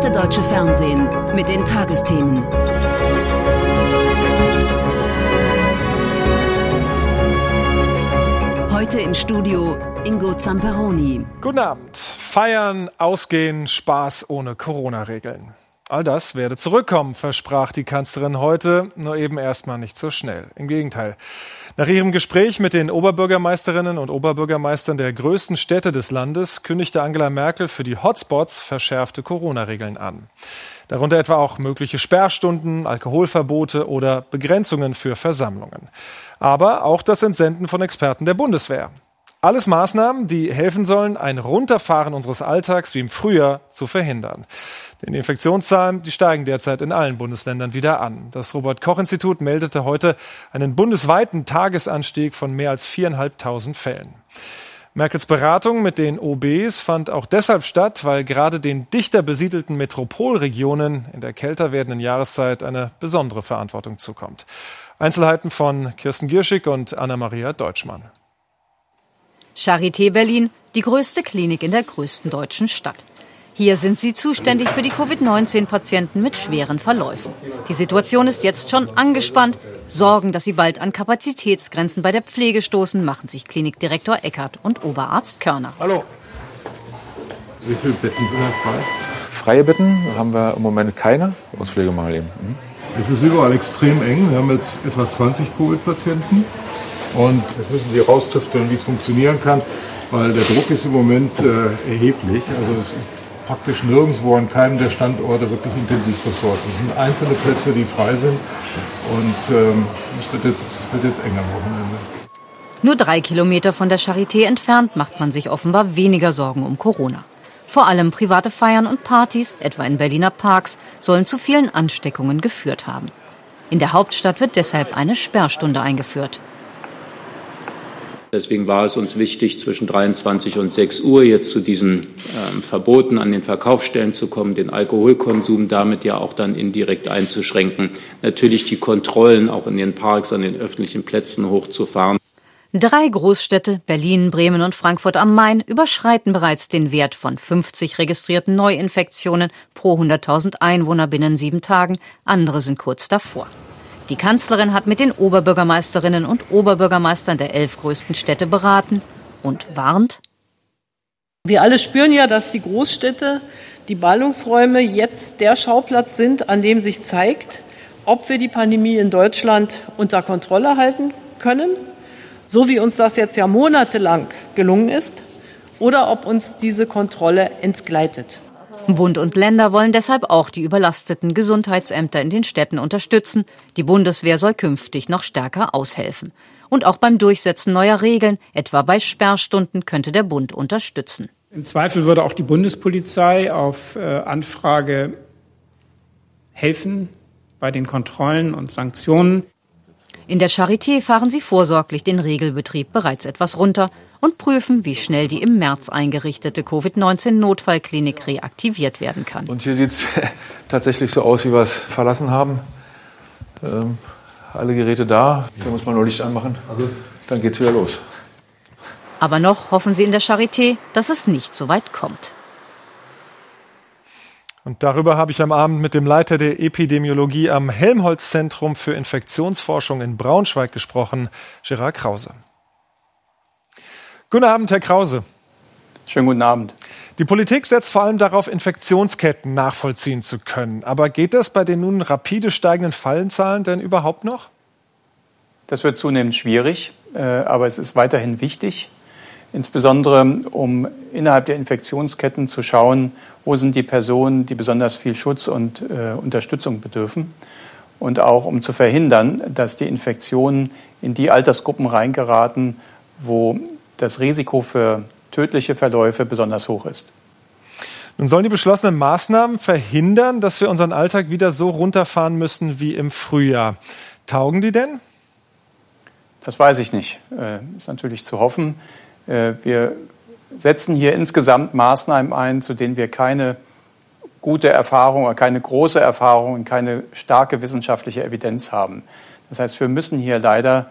große deutsche Fernsehen mit den Tagesthemen. Heute im Studio Ingo Zamperoni. Guten Abend. Feiern, Ausgehen, Spaß ohne Corona-Regeln. All das werde zurückkommen, versprach die Kanzlerin heute, nur eben erstmal nicht so schnell. Im Gegenteil. Nach ihrem Gespräch mit den Oberbürgermeisterinnen und Oberbürgermeistern der größten Städte des Landes kündigte Angela Merkel für die Hotspots verschärfte Corona-Regeln an. Darunter etwa auch mögliche Sperrstunden, Alkoholverbote oder Begrenzungen für Versammlungen. Aber auch das Entsenden von Experten der Bundeswehr. Alles Maßnahmen, die helfen sollen, ein Runterfahren unseres Alltags wie im Frühjahr zu verhindern. Denn die Infektionszahlen, die steigen derzeit in allen Bundesländern wieder an. Das Robert-Koch-Institut meldete heute einen bundesweiten Tagesanstieg von mehr als 4.500 Fällen. Merkels Beratung mit den OBs fand auch deshalb statt, weil gerade den dichter besiedelten Metropolregionen in der kälter werdenden Jahreszeit eine besondere Verantwortung zukommt. Einzelheiten von Kirsten Gierschig und Anna-Maria Deutschmann. Charité Berlin, die größte Klinik in der größten deutschen Stadt. Hier sind sie zuständig für die Covid-19-Patienten mit schweren Verläufen. Die Situation ist jetzt schon angespannt. Sorgen, dass sie bald an Kapazitätsgrenzen bei der Pflege stoßen, machen sich Klinikdirektor Eckert und Oberarzt Körner. Hallo. Wie viele Betten sind da frei? Freie Betten haben wir im Moment keine. Auspflegemangel eben. Es ist überall extrem eng. Wir haben jetzt etwa 20 Covid-Patienten. Und jetzt müssen wir raustüfteln, wie es funktionieren kann, weil der Druck ist im Moment erheblich. Also es ist praktisch nirgendwo an keinem der Standorte wirklich Intensivressourcen. Es sind einzelne Plätze, die frei sind und es wird jetzt eng am Wochenende. Nur 3 Kilometer von der Charité entfernt macht man sich offenbar weniger Sorgen um Corona. Vor allem private Feiern und Partys, etwa in Berliner Parks, sollen zu vielen Ansteckungen geführt haben. In der Hauptstadt wird deshalb eine Sperrstunde eingeführt. Deswegen war es uns wichtig, zwischen 23 und 6 Uhr jetzt zu diesen Verboten an den Verkaufsstellen zu kommen, den Alkoholkonsum damit ja auch dann indirekt einzuschränken. Natürlich die Kontrollen auch in den Parks, an den öffentlichen Plätzen hochzufahren. 3 Großstädte, Berlin, Bremen und Frankfurt am Main, überschreiten bereits den Wert von 50 registrierten Neuinfektionen pro 100.000 Einwohner binnen 7 Tagen. Andere sind kurz davor. Die Kanzlerin hat mit den Oberbürgermeisterinnen und Oberbürgermeistern der 11 größten Städte beraten und warnt: Wir alle spüren ja, dass die Großstädte, die Ballungsräume jetzt der Schauplatz sind, an dem sich zeigt, ob wir die Pandemie in Deutschland unter Kontrolle halten können, so wie uns das jetzt ja monatelang gelungen ist, oder ob uns diese Kontrolle entgleitet. Bund und Länder wollen deshalb auch die überlasteten Gesundheitsämter in den Städten unterstützen. Die Bundeswehr soll künftig noch stärker aushelfen. Und auch beim Durchsetzen neuer Regeln, etwa bei Sperrstunden, könnte der Bund unterstützen. Im Zweifel würde auch die Bundespolizei auf Anfrage helfen bei den Kontrollen und Sanktionen. In der Charité fahren sie vorsorglich den Regelbetrieb bereits etwas runter und prüfen, wie schnell die im März eingerichtete Covid-19-Notfallklinik reaktiviert werden kann. Und hier sieht es tatsächlich so aus, wie wir es verlassen haben. Alle Geräte da. Hier muss man nur Licht anmachen. Dann geht's wieder los. Aber noch hoffen sie in der Charité, dass es nicht so weit kommt. Und darüber habe ich am Abend mit dem Leiter der Epidemiologie am Helmholtz-Zentrum für Infektionsforschung in Braunschweig gesprochen, Gerard Krause. Guten Abend, Herr Krause. Schönen guten Abend. Die Politik setzt vor allem darauf, Infektionsketten nachvollziehen zu können. Aber geht das bei den nun rapide steigenden Fallenzahlen denn überhaupt noch? Das wird zunehmend schwierig, aber es ist weiterhin wichtig. Insbesondere, um innerhalb der Infektionsketten zu schauen, wo sind die Personen, die besonders viel Schutz und Unterstützung bedürfen. Und auch, um zu verhindern, dass die Infektionen in die Altersgruppen reingeraten, wo das Risiko für tödliche Verläufe besonders hoch ist. Nun sollen die beschlossenen Maßnahmen verhindern, dass wir unseren Alltag wieder so runterfahren müssen wie im Frühjahr. Taugen die denn? Das weiß ich nicht. Ist natürlich zu hoffen. Wir setzen hier insgesamt Maßnahmen ein, zu denen wir keine gute Erfahrung oder keine große Erfahrung und keine starke wissenschaftliche Evidenz haben. Das heißt, wir müssen hier leider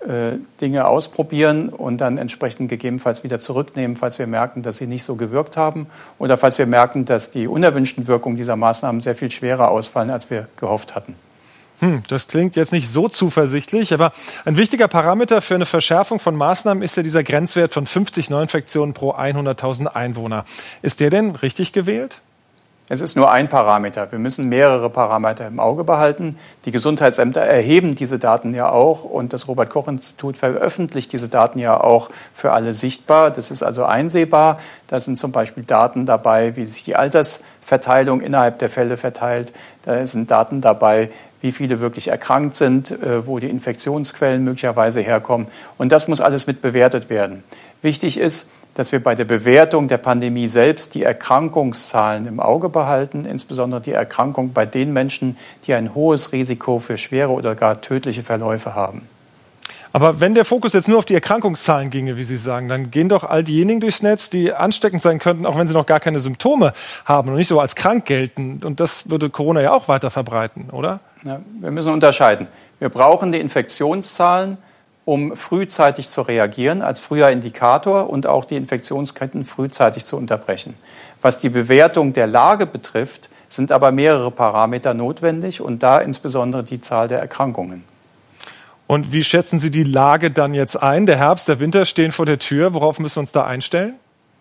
Dinge ausprobieren und dann entsprechend gegebenenfalls wieder zurücknehmen, falls wir merken, dass sie nicht so gewirkt haben oder falls wir merken, dass die unerwünschten Wirkungen dieser Maßnahmen sehr viel schwerer ausfallen, als wir gehofft hatten. Das klingt jetzt nicht so zuversichtlich, aber ein wichtiger Parameter für eine Verschärfung von Maßnahmen ist ja dieser Grenzwert von 50 Neuinfektionen pro 100.000 Einwohner. Ist der denn richtig gewählt? Es ist nur ein Parameter. Wir müssen mehrere Parameter im Auge behalten. Die Gesundheitsämter erheben diese Daten ja auch und das Robert-Koch-Institut veröffentlicht diese Daten ja auch für alle sichtbar. Das ist also einsehbar. Da sind zum Beispiel Daten dabei, wie sich die Altersverteilung innerhalb der Fälle verteilt. Da sind Daten dabei, wie viele wirklich erkrankt sind, wo die Infektionsquellen möglicherweise herkommen. Und das muss alles mit bewertet werden. Wichtig ist, dass wir bei der Bewertung der Pandemie selbst die Erkrankungszahlen im Auge behalten, insbesondere die Erkrankung bei den Menschen, die ein hohes Risiko für schwere oder gar tödliche Verläufe haben. Aber wenn der Fokus jetzt nur auf die Erkrankungszahlen ginge, wie Sie sagen, dann gehen doch all diejenigen durchs Netz, die ansteckend sein könnten, auch wenn sie noch gar keine Symptome haben und nicht so als krank gelten. Und das würde Corona ja auch weiter verbreiten, oder? Ja, wir müssen unterscheiden. Wir brauchen die Infektionszahlen, um frühzeitig zu reagieren, als früher Indikator und auch die Infektionsketten frühzeitig zu unterbrechen. Was die Bewertung der Lage betrifft, sind aber mehrere Parameter notwendig und da insbesondere die Zahl der Erkrankungen. Und wie schätzen Sie die Lage dann jetzt ein? Der Herbst, der Winter stehen vor der Tür. Worauf müssen wir uns da einstellen?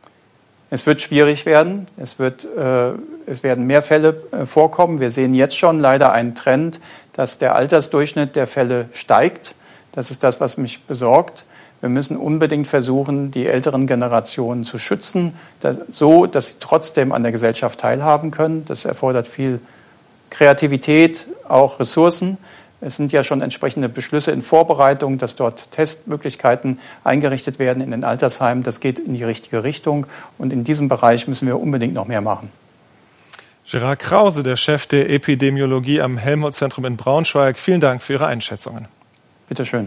Es wird schwierig werden. Es werden mehr Fälle vorkommen. Wir sehen jetzt schon leider einen Trend, dass der Altersdurchschnitt der Fälle steigt. Das ist das, was mich besorgt. Wir müssen unbedingt versuchen, die älteren Generationen zu schützen, so dass sie trotzdem an der Gesellschaft teilhaben können. Das erfordert viel Kreativität, auch Ressourcen. Es sind ja schon entsprechende Beschlüsse in Vorbereitung, dass dort Testmöglichkeiten eingerichtet werden in den Altersheimen. Das geht in die richtige Richtung. Und in diesem Bereich müssen wir unbedingt noch mehr machen. Gerard Krause, der Chef der Epidemiologie am Helmholtz-Zentrum in Braunschweig. Vielen Dank für Ihre Einschätzungen. Bitte schön.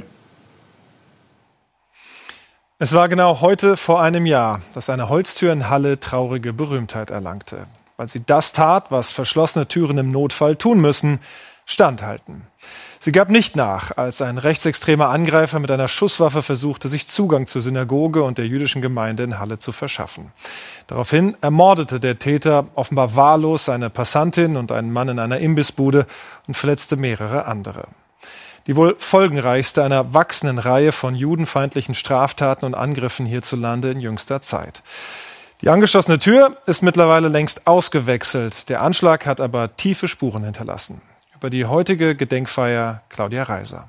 Es war genau heute vor einem Jahr, dass eine Holztür in Halle traurige Berühmtheit erlangte, weil sie das tat, was verschlossene Türen im Notfall tun müssen: standhalten. Sie gab nicht nach, als ein rechtsextremer Angreifer mit einer Schusswaffe versuchte, sich Zugang zur Synagoge und der jüdischen Gemeinde in Halle zu verschaffen. Daraufhin ermordete der Täter offenbar wahllos eine Passantin und einen Mann in einer Imbissbude und verletzte mehrere andere. Die wohl folgenreichste einer wachsenden Reihe von judenfeindlichen Straftaten und Angriffen hierzulande in jüngster Zeit. Die angeschlossene Tür ist mittlerweile längst ausgewechselt. Der Anschlag hat aber tiefe Spuren hinterlassen. Über die heutige Gedenkfeier Claudia Reiser.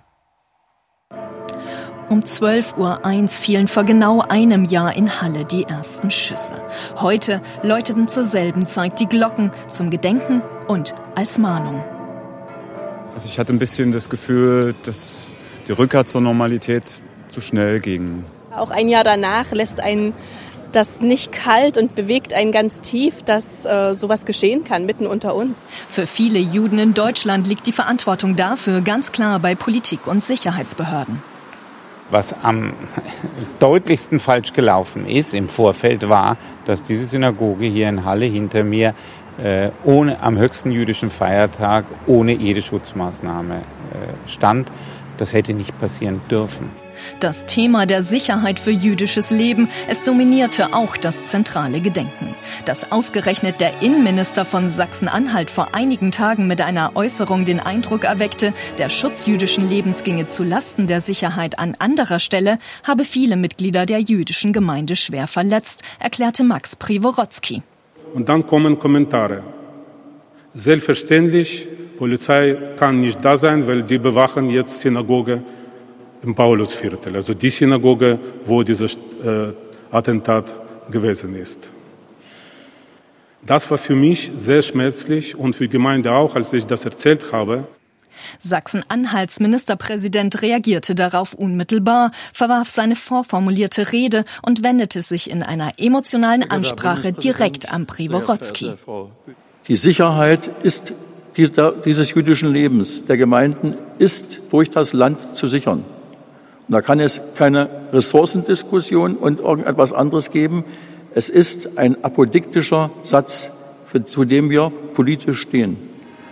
Um 12:01 Uhr fielen vor genau einem Jahr in Halle die ersten Schüsse. Heute läuteten zur selben Zeit die Glocken zum Gedenken und als Mahnung. Also ich hatte ein bisschen das Gefühl, dass die Rückkehr zur Normalität zu schnell ging. Auch ein Jahr danach lässt einen das nicht kalt und bewegt einen ganz tief, dass sowas geschehen kann, mitten unter uns. Für viele Juden in Deutschland liegt die Verantwortung dafür ganz klar bei Politik und Sicherheitsbehörden. Was am deutlichsten falsch gelaufen ist im Vorfeld war, dass diese Synagoge hier in Halle hinter mir am höchsten jüdischen Feiertag ohne jede Schutzmaßnahme stand. Das hätte nicht passieren dürfen. Das Thema der Sicherheit für jüdisches Leben, es dominierte auch das zentrale Gedenken. Dass ausgerechnet der Innenminister von Sachsen-Anhalt vor einigen Tagen mit einer Äußerung den Eindruck erweckte, der Schutz jüdischen Lebens ginge zu Lasten der Sicherheit an anderer Stelle, habe viele Mitglieder der jüdischen Gemeinde schwer verletzt, erklärte Max Privorotsky. Und dann kommen Kommentare. Selbstverständlich, Polizei kann nicht da sein, weil die bewachen jetzt Synagoge im Paulusviertel, also die Synagoge, wo dieses Attentat gewesen ist. Das war für mich sehr schmerzlich und für die Gemeinde auch, als ich das erzählt habe. Sachsen-Anhalts Ministerpräsident reagierte darauf unmittelbar, verwarf seine vorformulierte Rede und wendete sich in einer emotionalen Ansprache direkt an Privorotsky. Die Sicherheit dieses jüdischen Lebens der Gemeinden ist durch das Land zu sichern. Und da kann es keine Ressourcendiskussion und irgendetwas anderes geben. Es ist ein apodiktischer Satz, zu dem wir politisch stehen.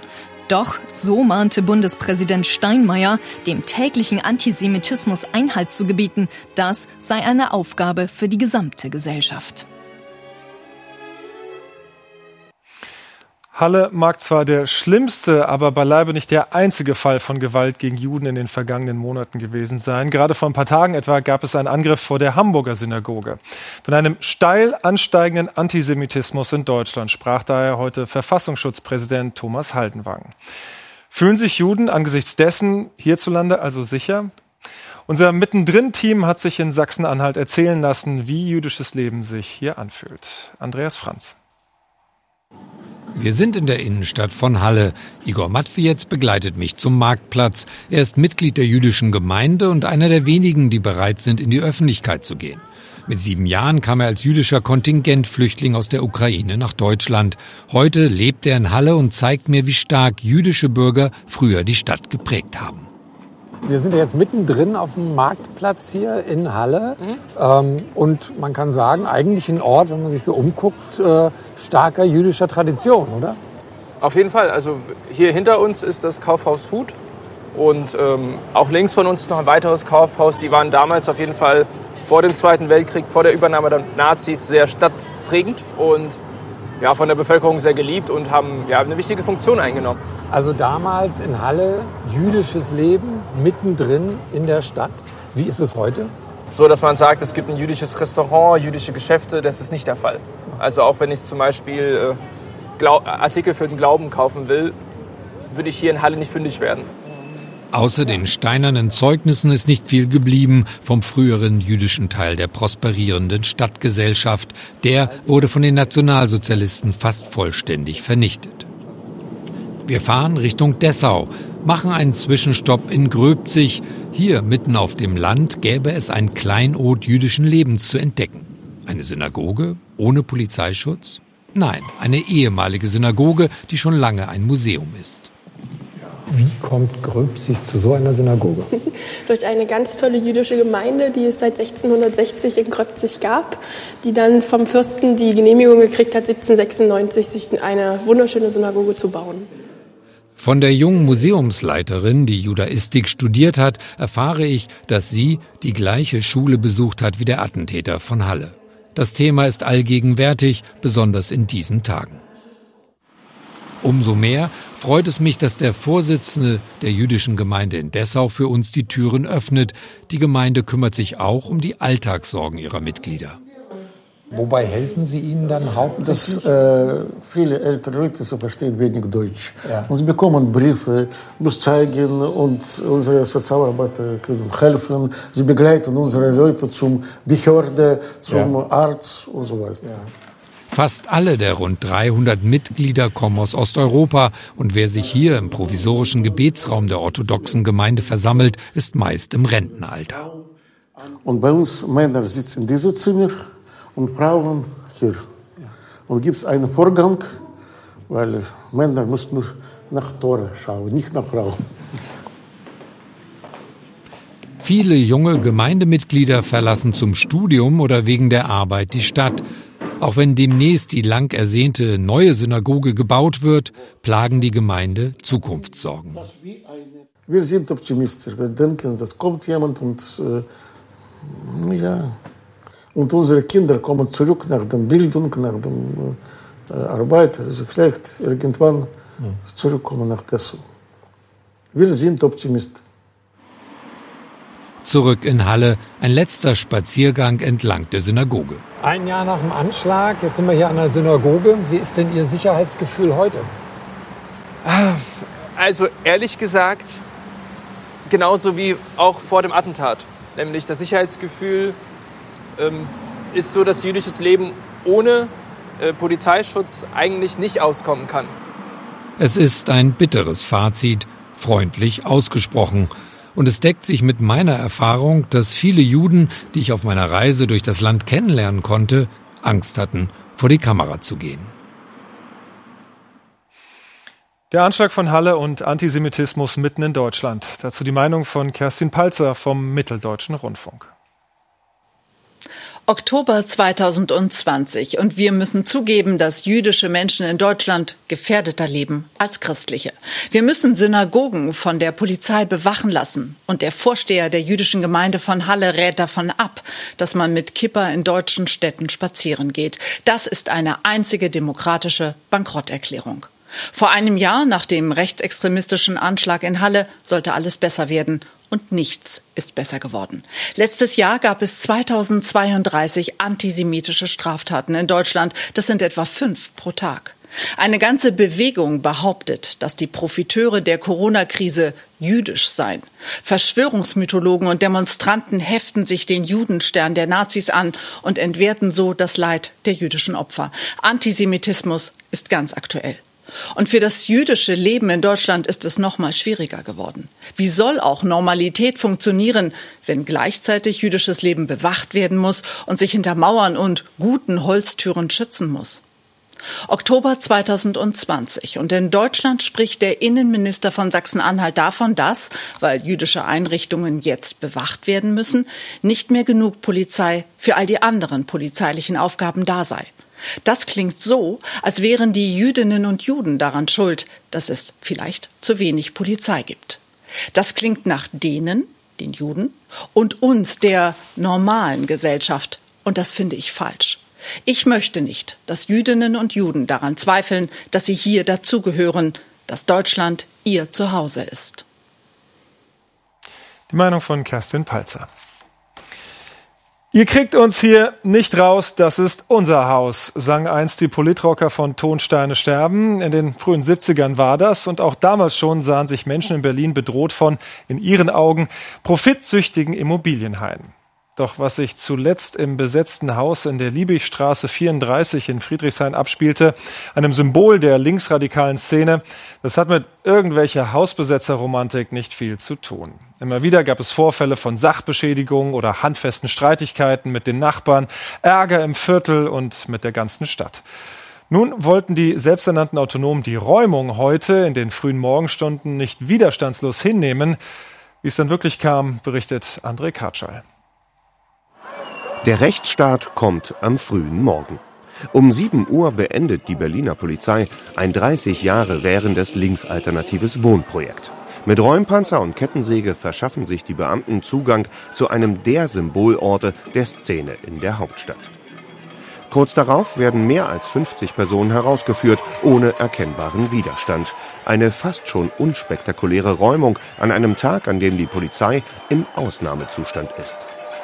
Doch, so mahnte Bundespräsident Steinmeier, dem täglichen Antisemitismus Einhalt zu gebieten, das sei eine Aufgabe für die gesamte Gesellschaft. Halle mag zwar der schlimmste, aber beileibe nicht der einzige Fall von Gewalt gegen Juden in den vergangenen Monaten gewesen sein. Gerade vor ein paar Tagen etwa gab es einen Angriff vor der Hamburger Synagoge. Von einem steil ansteigenden Antisemitismus in Deutschland sprach daher heute Verfassungsschutzpräsident Thomas Haldenwang. Fühlen sich Juden angesichts dessen hierzulande also sicher? Unser Mittendrin-Team hat sich in Sachsen-Anhalt erzählen lassen, wie jüdisches Leben sich hier anfühlt. Andreas Franz. Wir sind in der Innenstadt von Halle. Igor Matwiec begleitet mich zum Marktplatz. Er ist Mitglied der jüdischen Gemeinde und einer der wenigen, die bereit sind, in die Öffentlichkeit zu gehen. Mit 7 Jahren kam er als jüdischer Kontingentflüchtling aus der Ukraine nach Deutschland. Heute lebt er in Halle und zeigt mir, wie stark jüdische Bürger früher die Stadt geprägt haben. Wir sind jetzt mittendrin auf dem Marktplatz hier in Halle. Und man kann sagen, eigentlich ein Ort, wenn man sich so umguckt, starker jüdischer Tradition, oder? Auf jeden Fall. Also hier hinter uns ist das Kaufhaus Food. Und auch links von uns ist noch ein weiteres Kaufhaus. Die waren damals auf jeden Fall vor dem Zweiten Weltkrieg, vor der Übernahme der Nazis sehr stadtprägend und ja, von der Bevölkerung sehr geliebt und haben ja, eine wichtige Funktion eingenommen. Also damals in Halle jüdisches Leben mittendrin in der Stadt. Wie ist es heute? So, dass man sagt, es gibt ein jüdisches Restaurant, jüdische Geschäfte, das ist nicht der Fall. Also auch wenn ich zum Beispiel Artikel für den Glauben kaufen will, würde ich hier in Halle nicht fündig werden. Außer den steinernen Zeugnissen ist nicht viel geblieben vom früheren jüdischen Teil der prosperierenden Stadtgesellschaft. Der wurde von den Nationalsozialisten fast vollständig vernichtet. Wir fahren Richtung Dessau, machen einen Zwischenstopp in Gröbzig. Hier, mitten auf dem Land, gäbe es ein Kleinod jüdischen Lebens zu entdecken. Eine Synagoge ohne Polizeischutz? Nein, eine ehemalige Synagoge, die schon lange ein Museum ist. Wie kommt Gröbzig zu so einer Synagoge? Durch eine ganz tolle jüdische Gemeinde, die es seit 1660 in Gröbzig gab, die dann vom Fürsten die Genehmigung gekriegt hat, 1796 sich eine wunderschöne Synagoge zu bauen. Von der jungen Museumsleiterin, die Judaistik studiert hat, erfahre ich, dass sie die gleiche Schule besucht hat wie der Attentäter von Halle. Das Thema ist allgegenwärtig, besonders in diesen Tagen. Umso mehr freut es mich, dass der Vorsitzende der jüdischen Gemeinde in Dessau für uns die Türen öffnet. Die Gemeinde kümmert sich auch um die Alltagssorgen ihrer Mitglieder. Wobei helfen Sie ihnen dann hauptsächlich? Dass viele ältere Leute so verstehen wenig Deutsch. Ja. Und sie bekommen Briefe, muss zeigen und unsere Sozialarbeiter können helfen. Sie begleiten unsere Leute zum Behörde, zum Arzt und so weiter. Ja. Fast alle der rund 300 Mitglieder kommen aus Osteuropa und wer sich hier im provisorischen Gebetsraum der orthodoxen Gemeinde versammelt, ist meist im Rentenalter. Und bei uns Männer sitzen in diesem Zimmer und Frauen hier. Und gibt es einen Vorgang, weil Männer müssen nur nach Tore schauen, nicht nach Frauen. Viele junge Gemeindemitglieder verlassen zum Studium oder wegen der Arbeit die Stadt. Auch wenn demnächst die lang ersehnte neue Synagoge gebaut wird, plagen die Gemeinde Zukunftssorgen. Wir sind optimistisch. Wir denken, es kommt jemand und und unsere Kinder kommen zurück nach der Bildung, nach der Arbeit. Also vielleicht irgendwann zurückkommen nach Dessau. Wir sind Optimisten. Zurück in Halle, ein letzter Spaziergang entlang der Synagoge. Ein Jahr nach dem Anschlag, jetzt sind wir hier an der Synagoge. Wie ist denn Ihr Sicherheitsgefühl heute? Also ehrlich gesagt, genauso wie auch vor dem Attentat. Nämlich das Sicherheitsgefühl ist so, dass jüdisches Leben ohne Polizeischutz eigentlich nicht auskommen kann. Es ist ein bitteres Fazit, freundlich ausgesprochen. Und es deckt sich mit meiner Erfahrung, dass viele Juden, die ich auf meiner Reise durch das Land kennenlernen konnte, Angst hatten, vor die Kamera zu gehen. Der Anschlag von Halle und Antisemitismus mitten in Deutschland. Dazu die Meinung von Kerstin Palzer vom Mitteldeutschen Rundfunk. Oktober 2020 und wir müssen zugeben, dass jüdische Menschen in Deutschland gefährdeter leben als christliche. Wir müssen Synagogen von der Polizei bewachen lassen und der Vorsteher der jüdischen Gemeinde von Halle rät davon ab, dass man mit Kippa in deutschen Städten spazieren geht. Das ist eine einzige demokratische Bankrotterklärung. Vor einem Jahr, nach dem rechtsextremistischen Anschlag in Halle, sollte alles besser werden. Und nichts ist besser geworden. Letztes Jahr gab es 2032 antisemitische Straftaten in Deutschland. Das sind etwa 5 pro Tag. Eine ganze Bewegung behauptet, dass die Profiteure der Corona-Krise jüdisch seien. Verschwörungsmythologen und Demonstranten heften sich den Judenstern der Nazis an und entwerten so das Leid der jüdischen Opfer. Antisemitismus ist ganz aktuell. Und für das jüdische Leben in Deutschland ist es noch mal schwieriger geworden. Wie soll auch Normalität funktionieren, wenn gleichzeitig jüdisches Leben bewacht werden muss und sich hinter Mauern und guten Holztüren schützen muss? Oktober 2020 und in Deutschland spricht der Innenminister von Sachsen-Anhalt davon, dass, weil jüdische Einrichtungen jetzt bewacht werden müssen, nicht mehr genug Polizei für all die anderen polizeilichen Aufgaben da sei. Das klingt so, als wären die Jüdinnen und Juden daran schuld, dass es vielleicht zu wenig Polizei gibt. Das klingt nach denen, den Juden, und uns, der normalen Gesellschaft. Und das finde ich falsch. Ich möchte nicht, dass Jüdinnen und Juden daran zweifeln, dass sie hier dazugehören, dass Deutschland ihr Zuhause ist. Die Meinung von Kerstin Palzer. Ihr kriegt uns hier nicht raus, das ist unser Haus, sang einst die Politrocker von Tonsteine sterben. In den frühen 70ern war das und auch damals schon sahen sich Menschen in Berlin bedroht von, in ihren Augen, profitsüchtigen Immobilienhaien. Doch was sich zuletzt im besetzten Haus in der Liebigstraße 34 in Friedrichshain abspielte, einem Symbol der linksradikalen Szene, das hat mit irgendwelcher Hausbesetzerromantik nicht viel zu tun. Immer wieder gab es Vorfälle von Sachbeschädigungen oder handfesten Streitigkeiten mit den Nachbarn, Ärger im Viertel und mit der ganzen Stadt. Nun wollten die selbsternannten Autonomen die Räumung heute in den frühen Morgenstunden nicht widerstandslos hinnehmen. Wie es dann wirklich kam, berichtet André Kartschal. Der Rechtsstaat kommt am frühen Morgen. Um 7 Uhr beendet die Berliner Polizei ein 30 Jahre währendes linksalternatives Wohnprojekt. Mit Räumpanzer und Kettensäge verschaffen sich die Beamten Zugang zu einem der Symbolorte der Szene in der Hauptstadt. Kurz darauf werden mehr als 50 Personen herausgeführt, ohne erkennbaren Widerstand. Eine fast schon unspektakuläre Räumung an einem Tag, an dem die Polizei im Ausnahmezustand ist.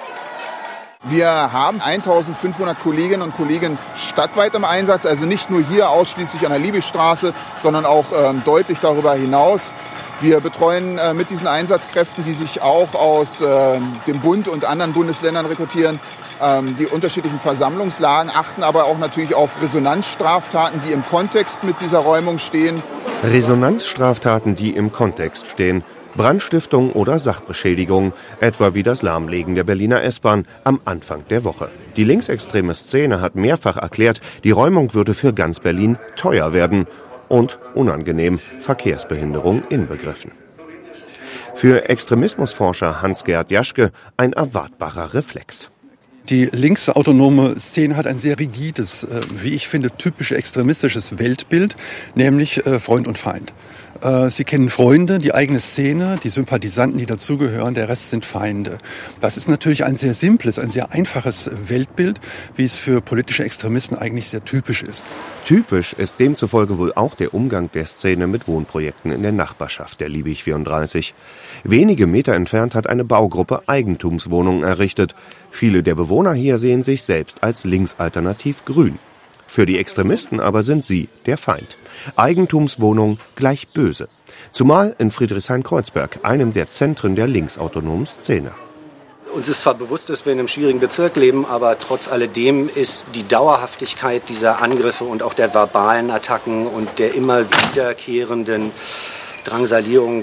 Wir haben 1500 Kolleginnen und Kollegen stadtweit im Einsatz, also nicht nur hier ausschließlich an der Liebigstraße, sondern auch deutlich darüber hinaus. Wir betreuen mit diesen Einsatzkräften, die sich auch aus dem Bund und anderen Bundesländern rekrutieren, die unterschiedlichen Versammlungslagen, achten aber auch natürlich auf Resonanzstraftaten, die im Kontext mit dieser Räumung stehen. Resonanzstraftaten, die im Kontext stehen. Brandstiftung oder Sachbeschädigung, etwa wie das Lahmlegen der Berliner S-Bahn am Anfang der Woche. Die linksextreme Szene hat mehrfach erklärt, die Räumung würde für ganz Berlin teuer werden und unangenehm, Verkehrsbehinderung inbegriffen. Für Extremismusforscher Hans-Gerd Jaschke ein erwartbarer Reflex. Die linksautonome Szene hat ein sehr rigides, wie ich finde, typisch extremistisches Weltbild, nämlich Freund und Feind. Sie kennen Freunde, die eigene Szene, die Sympathisanten, die dazugehören, der Rest sind Feinde. Das ist natürlich ein sehr simples, ein sehr einfaches Weltbild, wie es für politische Extremisten eigentlich sehr typisch ist. Typisch ist demzufolge wohl auch der Umgang der Szene mit Wohnprojekten in der Nachbarschaft der Liebig 34. Wenige Meter entfernt hat eine Baugruppe Eigentumswohnungen errichtet. Viele der Bewohner hier sehen sich selbst als linksalternativ grün. Für die Extremisten aber sind sie der Feind. Eigentumswohnung gleich böse. Zumal in Friedrichshain-Kreuzberg, einem der Zentren der linksautonomen Szene. Uns ist zwar bewusst, dass wir in einem schwierigen Bezirk leben, aber trotz alledem ist die Dauerhaftigkeit dieser Angriffe und auch der verbalen Attacken und der immer wiederkehrenden Drangsalierung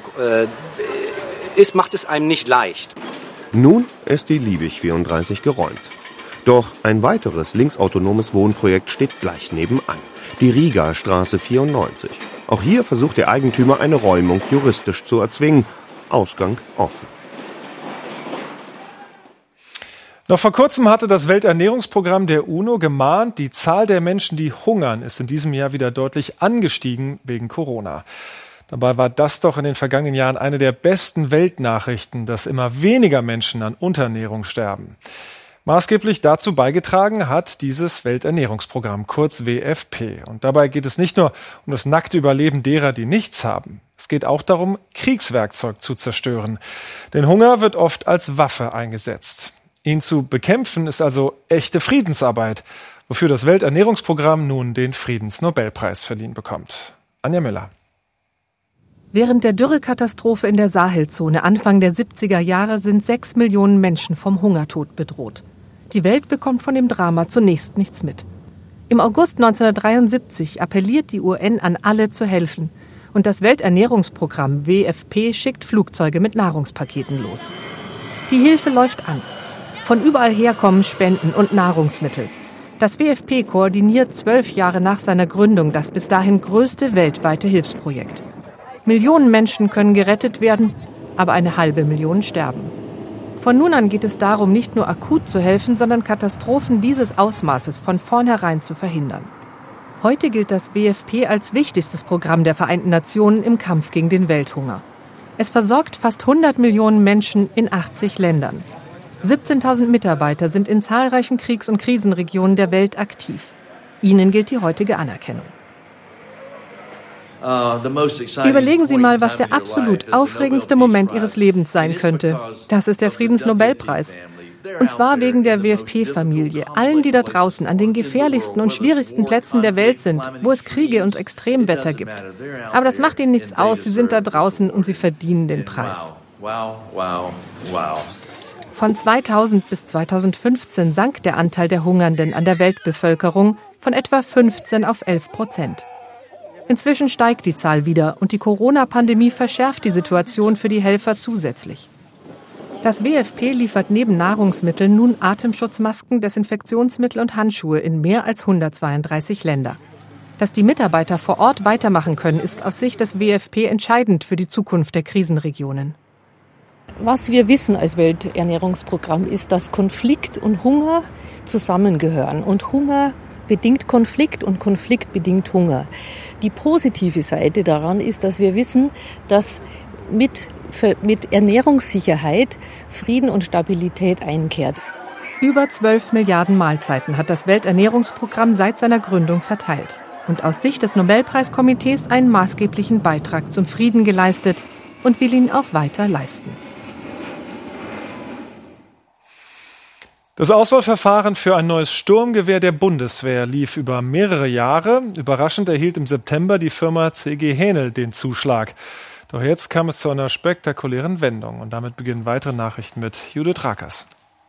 macht es einem nicht leicht. Nun ist die Liebig 34 geräumt. Doch ein weiteres linksautonomes Wohnprojekt steht gleich nebenan. Die Rigastraße 94. Auch hier versucht der Eigentümer eine Räumung juristisch zu erzwingen. Ausgang offen. Noch vor kurzem hatte das Welternährungsprogramm der UNO gemahnt, die Zahl der Menschen, die hungern, ist in diesem Jahr wieder deutlich angestiegen wegen Corona. Dabei war das doch in den vergangenen Jahren eine der besten Weltnachrichten, dass immer weniger Menschen an Unterernährung sterben. Maßgeblich dazu beigetragen hat dieses Welternährungsprogramm, kurz WFP. Und dabei geht es nicht nur um das nackte Überleben derer, die nichts haben. Es geht auch darum, Kriegswerkzeug zu zerstören. Denn Hunger wird oft als Waffe eingesetzt. Ihn zu bekämpfen ist also echte Friedensarbeit, wofür das Welternährungsprogramm nun den Friedensnobelpreis verliehen bekommt. Anja Müller. Während der Dürrekatastrophe in der Sahelzone Anfang der 70er Jahre sind 6 Millionen Menschen vom Hungertod bedroht. Die Welt bekommt von dem Drama zunächst nichts mit. Im August 1973 appelliert die UN an alle zu helfen. Und das Welternährungsprogramm WFP schickt Flugzeuge mit Nahrungspaketen los. Die Hilfe läuft an. Von überall her kommen Spenden und Nahrungsmittel. Das WFP koordiniert 12 Jahre nach seiner Gründung das bis dahin größte weltweite Hilfsprojekt. Millionen Menschen können gerettet werden, aber 500.000 sterben. Von nun an geht es darum, nicht nur akut zu helfen, sondern Katastrophen dieses Ausmaßes von vornherein zu verhindern. Heute gilt das WFP als wichtigstes Programm der Vereinten Nationen im Kampf gegen den Welthunger. Es versorgt fast 100 Millionen Menschen in 80 Ländern. 17.000 Mitarbeiter sind in zahlreichen Kriegs- und Krisenregionen der Welt aktiv. Ihnen gilt die heutige Anerkennung. Überlegen Sie mal, was der absolut aufregendste Moment Ihres Lebens sein könnte. Das ist der Friedensnobelpreis. Und zwar wegen der WFP-Familie, allen, die da draußen an den gefährlichsten und schwierigsten Plätzen der Welt sind, wo es Kriege und Extremwetter gibt. Aber das macht ihnen nichts aus, sie sind da draußen und sie verdienen den Preis. Von 2000 bis 2015 sank der Anteil der Hungernden an der Weltbevölkerung von etwa 15 auf 11%. Inzwischen steigt die Zahl wieder und die Corona-Pandemie verschärft die Situation für die Helfer zusätzlich. Das WFP liefert neben Nahrungsmitteln nun Atemschutzmasken, Desinfektionsmittel und Handschuhe in mehr als 132 Länder. Dass die Mitarbeiter vor Ort weitermachen können, ist aus Sicht des WFP entscheidend für die Zukunft der Krisenregionen. Was wir wissen als Welternährungsprogramm ist, dass Konflikt und Hunger zusammengehören. Und Hunger bedingt Konflikt und Konflikt bedingt Hunger. Die positive Seite daran ist, dass wir wissen, dass mit Ernährungssicherheit Frieden und Stabilität einkehrt. Über 12 Milliarden Mahlzeiten hat das Welternährungsprogramm seit seiner Gründung verteilt. Und aus Sicht des Nobelpreiskomitees einen maßgeblichen Beitrag zum Frieden geleistet und will ihn auch weiter leisten. Das Auswahlverfahren für ein neues Sturmgewehr der Bundeswehr lief über mehrere Jahre. Überraschend erhielt im September die Firma C.G. Hähnel den Zuschlag. Doch jetzt kam es zu einer spektakulären Wendung. Und damit beginnen weitere Nachrichten mit Judith Rakers.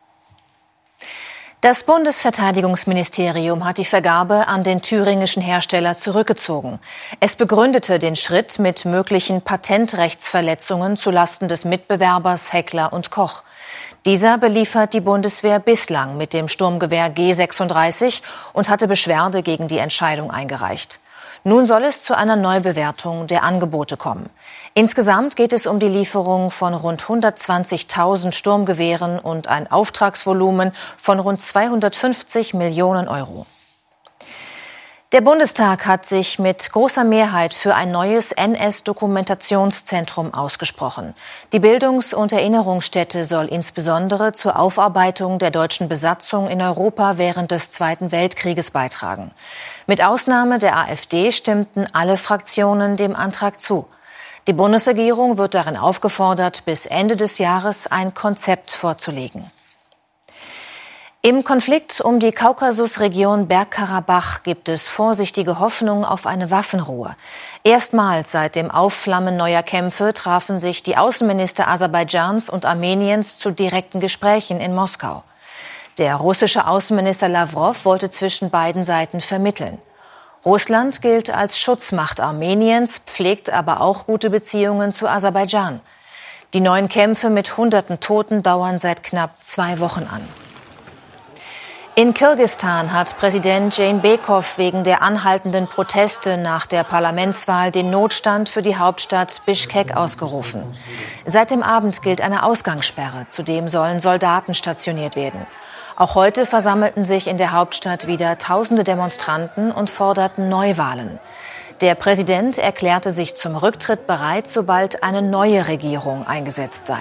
Das Bundesverteidigungsministerium hat die Vergabe an den thüringischen Hersteller zurückgezogen. Es begründete den Schritt mit möglichen Patentrechtsverletzungen zulasten des Mitbewerbers Heckler & Koch. Dieser beliefert die Bundeswehr bislang mit dem Sturmgewehr G36 und hatte Beschwerde gegen die Entscheidung eingereicht. Nun soll es zu einer Neubewertung der Angebote kommen. Insgesamt geht es um die Lieferung von rund 120.000 Sturmgewehren und ein Auftragsvolumen von rund 250 Millionen Euro. Der Bundestag hat sich mit großer Mehrheit für ein neues NS-Dokumentationszentrum ausgesprochen. Die Bildungs- und Erinnerungsstätte soll insbesondere zur Aufarbeitung der deutschen Besatzung in Europa während des Zweiten Weltkrieges beitragen. Mit Ausnahme der AfD stimmten alle Fraktionen dem Antrag zu. Die Bundesregierung wird darin aufgefordert, bis Ende des Jahres ein Konzept vorzulegen. Im Konflikt um die Kaukasusregion Bergkarabach gibt es vorsichtige Hoffnung auf eine Waffenruhe. Erstmals seit dem Aufflammen neuer Kämpfe trafen sich die Außenminister Aserbaidschans und Armeniens zu direkten Gesprächen in Moskau. Der russische Außenminister Lawrow wollte zwischen beiden Seiten vermitteln. Russland gilt als Schutzmacht Armeniens, pflegt aber auch gute Beziehungen zu Aserbaidschan. Die neuen Kämpfe mit Hunderten Toten dauern seit knapp 2 Wochen an. In Kirgisistan hat Präsident Jeinbekov wegen der anhaltenden Proteste nach der Parlamentswahl den Notstand für die Hauptstadt Bischkek ausgerufen. Seit dem Abend gilt eine Ausgangssperre, zudem sollen Soldaten stationiert werden. Auch heute versammelten sich in der Hauptstadt wieder tausende Demonstranten und forderten Neuwahlen. Der Präsident erklärte sich zum Rücktritt bereit, sobald eine neue Regierung eingesetzt sei.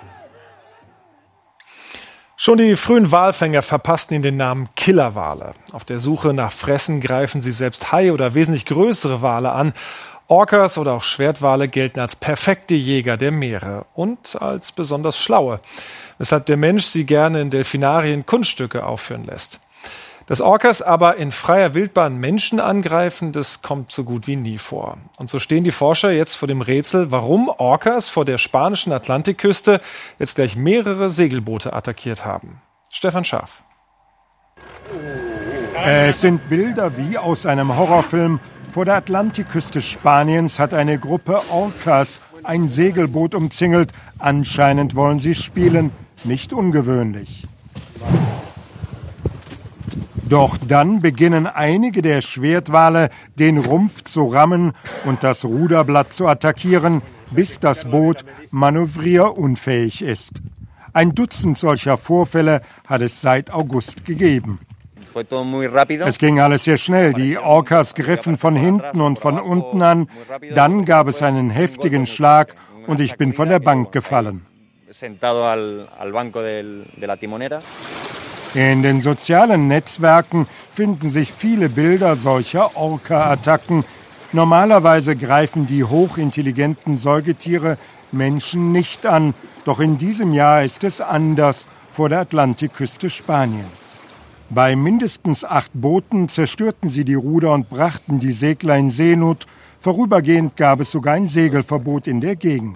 Schon die frühen Walfänger verpassten ihnen den Namen Killerwale. Auf der Suche nach Fressen greifen sie selbst Haie oder wesentlich größere Wale an. Orcas oder auch Schwertwale gelten als perfekte Jäger der Meere und als besonders schlaue, weshalb der Mensch sie gerne in Delfinarien Kunststücke aufführen lässt. Dass Orcas aber in freier Wildbahn Menschen angreifen, das kommt so gut wie nie vor. Und so stehen die Forscher jetzt vor dem Rätsel, warum Orcas vor der spanischen Atlantikküste jetzt gleich mehrere Segelboote attackiert haben. Stefan Scharf. Es sind Bilder wie aus einem Horrorfilm. Vor der Atlantikküste Spaniens hat eine Gruppe Orcas ein Segelboot umzingelt. Anscheinend wollen sie spielen. Nicht ungewöhnlich. Doch dann beginnen einige der Schwertwale, den Rumpf zu rammen und das Ruderblatt zu attackieren, bis das Boot manövrierunfähig ist. Ein Dutzend solcher Vorfälle hat es seit August gegeben. Es ging alles sehr schnell. Die Orcas griffen von hinten und von unten an. Dann gab es einen heftigen Schlag und ich bin von der Bank gefallen. In den sozialen Netzwerken finden sich viele Bilder solcher Orca-Attacken. Normalerweise greifen die hochintelligenten Säugetiere Menschen nicht an. Doch in diesem Jahr ist es anders vor der Atlantikküste Spaniens. Bei mindestens 8 Booten zerstörten sie die Ruder und brachten die Segler in Seenot. Vorübergehend gab es sogar ein Segelverbot in der Gegend.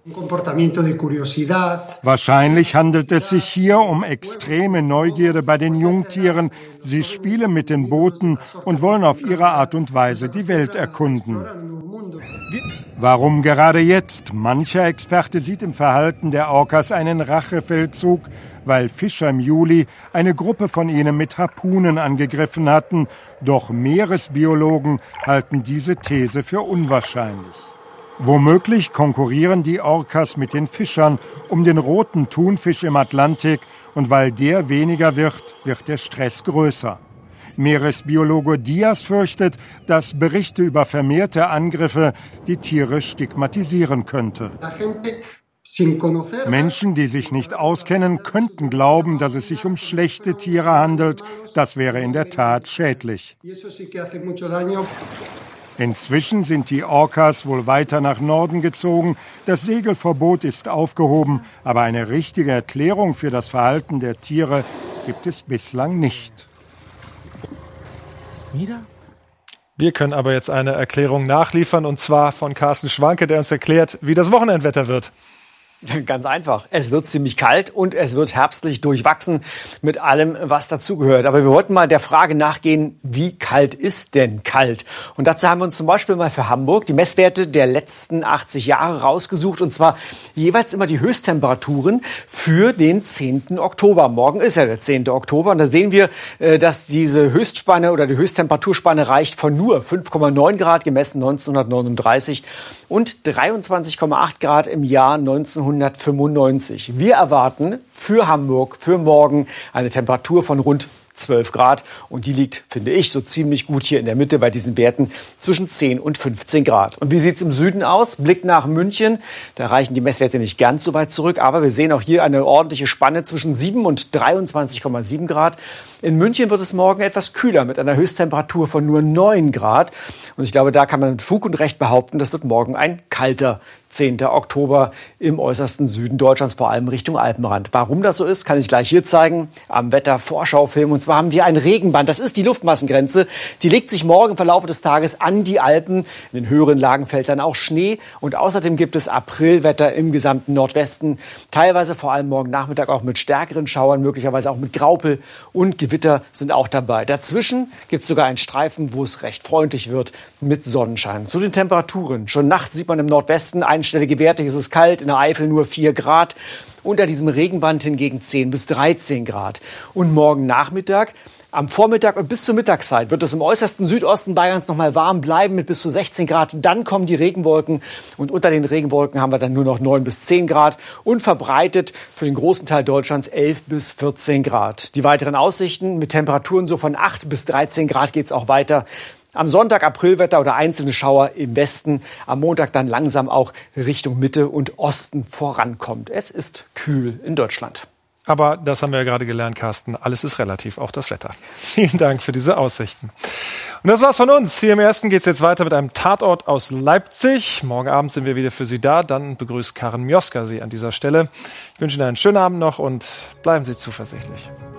Wahrscheinlich handelt es sich hier um extreme Neugierde bei den Jungtieren. Sie spielen mit den Booten und wollen auf ihre Art und Weise die Welt erkunden. Warum gerade jetzt? Mancher Experte sieht im Verhalten der Orcas einen Rachefeldzug, weil Fischer im Juli eine Gruppe von ihnen mit Harpunen angegriffen hatten. Doch Meeresbiologen halten diese These für unwahrscheinlich. Womöglich konkurrieren die Orcas mit den Fischern um den roten Thunfisch im Atlantik und weil der weniger wird, wird der Stress größer. Meeresbiologe Diaz fürchtet, dass Berichte über vermehrte Angriffe die Tiere stigmatisieren könnte. Menschen, die sich nicht auskennen, könnten glauben, dass es sich um schlechte Tiere handelt. Das wäre in der Tat schädlich. Inzwischen sind die Orcas wohl weiter nach Norden gezogen. Das Segelverbot ist aufgehoben, aber eine richtige Erklärung für das Verhalten der Tiere gibt es bislang nicht. Wir können aber jetzt eine Erklärung nachliefern, und zwar von Carsten Schwanke, der uns erklärt, wie das Wochenendwetter wird. Ganz einfach. Es wird ziemlich kalt und es wird herbstlich durchwachsen mit allem, was dazugehört. Aber wir wollten mal der Frage nachgehen, wie kalt ist denn kalt? Und dazu haben wir uns zum Beispiel mal für Hamburg die Messwerte der letzten 80 Jahre rausgesucht. Und zwar jeweils immer die Höchsttemperaturen für den 10. Oktober. Morgen ist ja der 10. Oktober. Und da sehen wir, dass diese Höchstspanne oder die Höchsttemperaturspanne reicht von nur 5,9 Grad gemessen 1939 und 23,8 Grad im Jahr 1995. Wir erwarten für Hamburg, für morgen eine Temperatur von rund 12 Grad. Und die liegt, finde ich, so ziemlich gut hier in der Mitte bei diesen Werten zwischen 10 und 15 Grad. Und wie sieht es im Süden aus? Blick nach München. Da reichen die Messwerte nicht ganz so weit zurück. Aber wir sehen auch hier eine ordentliche Spanne zwischen 7 und 23,7 Grad. In München wird es morgen etwas kühler mit einer Höchsttemperatur von nur 9 Grad. Und ich glaube, da kann man mit Fug und Recht behaupten, das wird morgen ein kalter 10. Oktober im äußersten Süden Deutschlands, vor allem Richtung Alpenrand. Warum das so ist, kann ich gleich hier zeigen, am Wettervorschaufilm. Und zwar haben wir ein Regenband, das ist die Luftmassengrenze. Die legt sich morgen im Verlauf des Tages an die Alpen. In den höheren Lagen fällt dann auch Schnee. Und außerdem gibt es Aprilwetter im gesamten Nordwesten. Teilweise vor allem morgen Nachmittag auch mit stärkeren Schauern, möglicherweise auch mit Graupel und Gewitter sind auch dabei. Dazwischen gibt es sogar einen Streifen, wo es recht freundlich wird mit Sonnenschein. Zu den Temperaturen. Schon nachts sieht man im Nordwesten einstellige Werte. Es ist kalt, in der Eifel nur 4 Grad. Unter diesem Regenband hingegen 10 bis 13 Grad. Und morgen Nachmittag Am Vormittag und bis zur Mittagszeit wird es im äußersten Südosten Bayerns noch mal warm bleiben mit bis zu 16 Grad. Dann kommen die Regenwolken und unter den Regenwolken haben wir dann nur noch 9 bis 10 Grad und verbreitet für den großen Teil Deutschlands 11 bis 14 Grad. Die weiteren Aussichten mit Temperaturen so von 8 bis 13 Grad geht's auch weiter. Am Sonntag Aprilwetter oder einzelne Schauer im Westen. Am Montag dann langsam auch Richtung Mitte und Osten vorankommt. Es ist kühl in Deutschland. Aber das haben wir ja gerade gelernt, Carsten. Alles ist relativ, auch das Wetter. Vielen Dank für diese Aussichten. Und das war's von uns. Hier im Ersten geht's jetzt weiter mit einem Tatort aus Leipzig. Morgen Abend sind wir wieder für Sie da. Dann begrüßt Karen Mioska Sie an dieser Stelle. Ich wünsche Ihnen einen schönen Abend noch und bleiben Sie zuversichtlich.